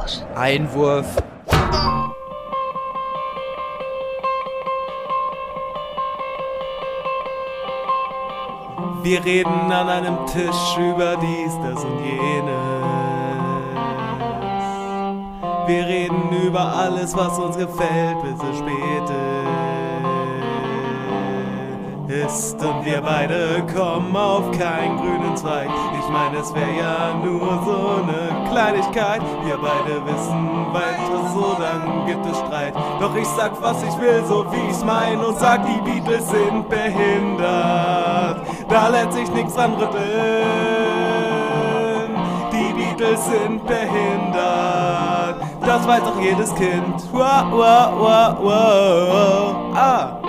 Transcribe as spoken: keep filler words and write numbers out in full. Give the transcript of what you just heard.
aus. Einwurf. Wir reden an einem Tisch über dies, das und jenes. Wir reden über alles, was uns gefällt, bis es spät ist. Und wir beide kommen auf keinen grünen Zweig. Ich meine, es wäre ja nur so eine Kleinigkeit. Wir beide wissen weiter so, dann gibt es Streit. Doch ich sag, was ich will, so wie ich's mein, und sag, die Beatles sind behindert. Da lässt sich nichts dran rütteln. Die Beatles sind behindert. Das weiß auch jedes Kind. Wow, wow, wow, wow. Ah.